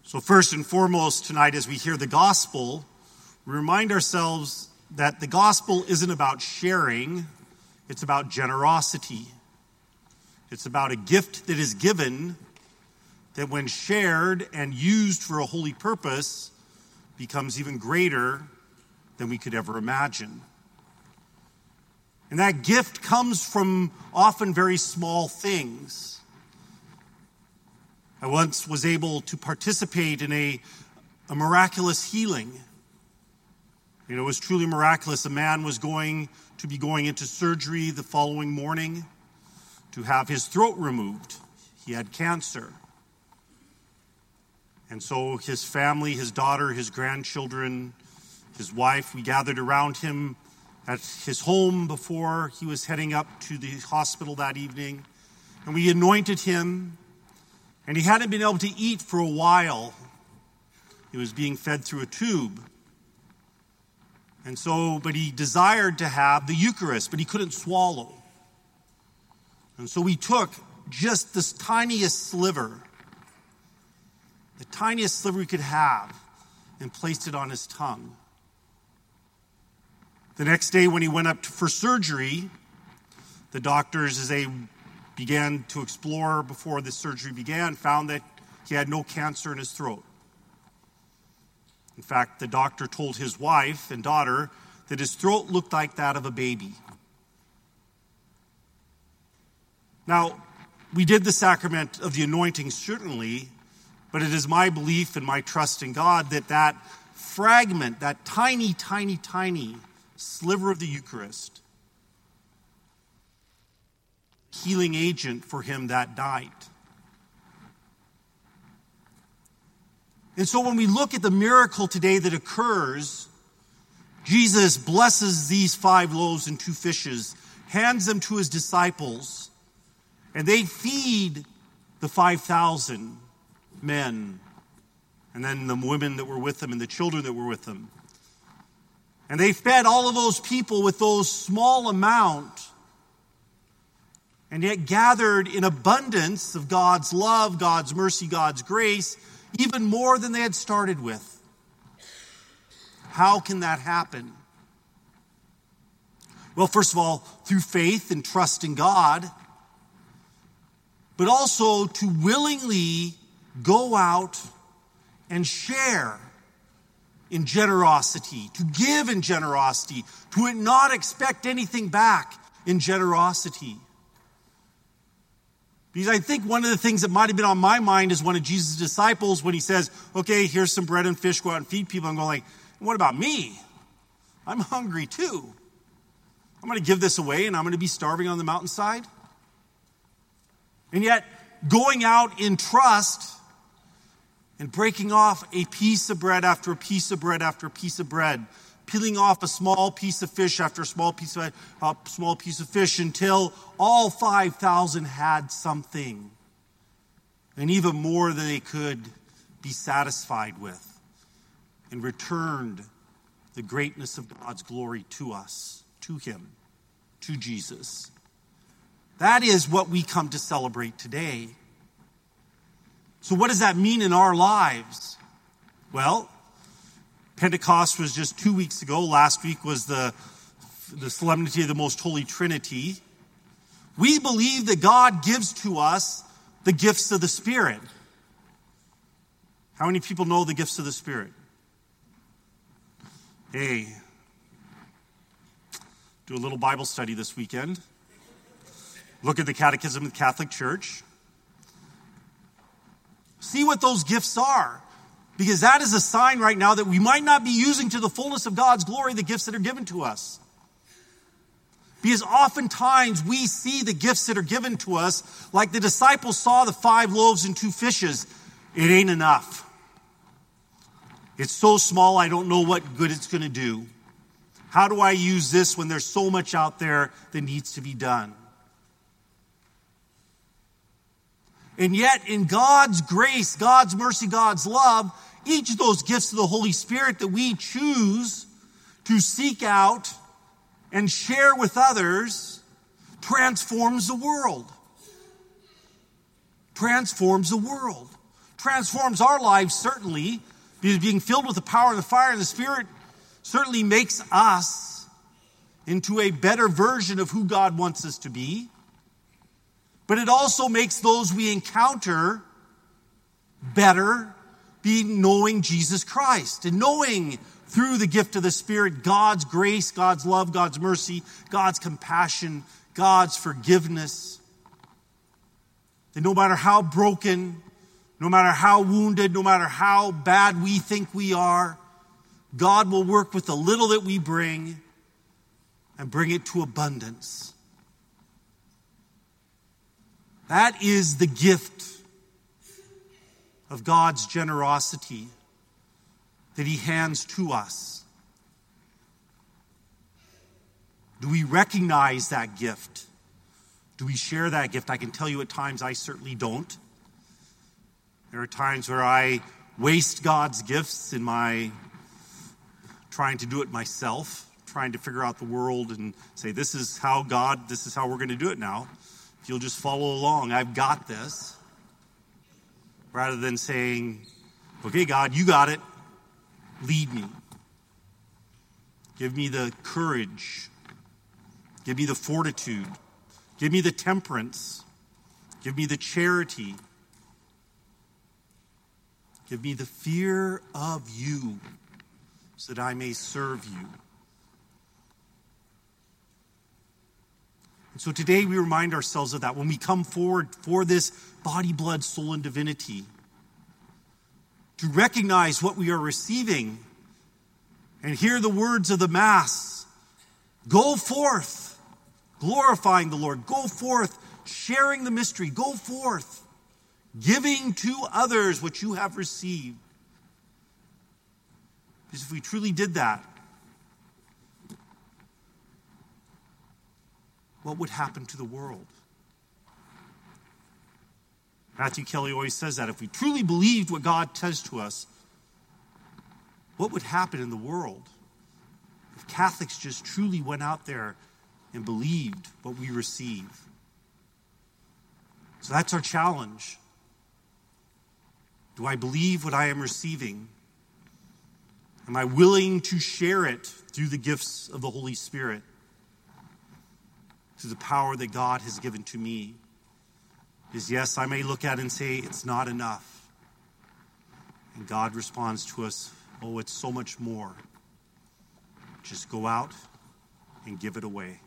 So first and foremost tonight, as we hear the gospel, we remind ourselves that the gospel isn't about sharing, it's about generosity. It's about a gift that is given that when shared and used for a holy purpose becomes even greater than we could ever imagine. And that gift comes from often very small things. I once was able to participate in a miraculous healing. It was truly miraculous. A man was going to be going into surgery the following morning to have his throat removed. He had cancer. And so his family, his daughter, his grandchildren, his wife, we gathered around him at his home before he was heading up to the hospital that evening. And we anointed him. And he hadn't been able to eat for a while. He was being fed through a tube. But he desired to have the Eucharist, but he couldn't swallow. And so we took just this tiniest sliver, the tiniest sliver we could have, and placed it on his tongue. The next day when he went up for surgery, the doctors, as they began to explore before the surgery began, found that he had no cancer in his throat. In fact, the doctor told his wife and daughter that his throat looked like that of a baby. Now, we did the sacrament of the anointing, certainly, but it is my belief and my trust in God that that fragment, that tiny, tiny, tiny sliver of the Eucharist, healing agent for him that night. And so when we look at the miracle today that occurs, Jesus blesses these 5 loaves and 2 fishes, hands them to his disciples, and they feed the 5,000 men, and then the women that were with them and the children that were with them. And they fed all of those people with those small amount, and yet gathered in abundance of God's love, God's mercy, God's grace, even more than they had started with. How can that happen? Well, first of all, through faith and trust in God, but also to willingly go out and share in generosity, to give in generosity, to not expect anything back in generosity. Because I think one of the things that might have been on my mind is one of Jesus' disciples when he says, okay, here's some bread and fish, go out and feed people. I'm going like, what about me? I'm hungry too. I'm going to give this away and I'm going to be starving on the mountainside. And yet, going out in trust and breaking off a piece of bread after a piece of bread after a piece of bread, peeling off a small piece of fish after a small piece of fish until all 5,000 had something, and even more than they could be satisfied with, and returned the greatness of God's glory to us, to him, to Jesus. That is what we come to celebrate today. So what does that mean in our lives? Well, Pentecost was just 2 weeks ago. Last week was the solemnity of the Most Holy Trinity. We believe that God gives to us the gifts of the Spirit. How many people know the gifts of the Spirit? Hey, do a little Bible study this weekend. Look at the Catechism of the Catholic Church. See what those gifts are. Because that is a sign right now that we might not be using to the fullness of God's glory the gifts that are given to us. Because oftentimes we see the gifts that are given to us, like the disciples saw the 5 loaves and 2 fishes. It ain't enough. It's so small, I don't know what good it's going to do. How do I use this when there's so much out there that needs to be done? And yet, in God's grace, God's mercy, God's love, each of those gifts of the Holy Spirit that we choose to seek out and share with others transforms the world. Transforms the world. transforms our lives, certainly, because being filled with the power and the fire and the Spirit certainly makes us into a better version of who God wants us to be. But it also makes those we encounter better, being knowing Jesus Christ and knowing through the gift of the Spirit God's grace, God's love, God's mercy, God's compassion, God's forgiveness. That no matter how broken, no matter how wounded, no matter how bad we think we are, God will work with the little that we bring and bring it to abundance. That is the gift of God's generosity that He hands to us. Do we recognize that gift? Do we share that gift? I can tell you at times I certainly don't. There are times where I waste God's gifts in my trying to do it myself, trying to figure out the world and say, this is how we're going to do it now. If you'll just follow along, I've got this. Rather than saying, okay, God, you got it. Lead me. Give me the courage. Give me the fortitude. Give me the temperance. Give me the charity. Give me the fear of you so that I may serve you. And so today we remind ourselves of that when we come forward for this body, blood, soul, and divinity. To recognize what we are receiving and hear the words of the Mass. Go forth, glorifying the Lord. Go forth, sharing the mystery. Go forth, giving to others what you have received. Because if we truly did that, what would happen to the world? Matthew Kelly always says that. If we truly believed what God says to us, what would happen in the world? If Catholics just truly went out there and believed what we receive. So that's our challenge. Do I believe what I am receiving? Am I willing to share it through the gifts of the Holy Spirit? Through the power that God has given to me? Because yes, I may look at it and say, it's not enough. And God responds to us, oh, it's so much more. Just go out and give it away.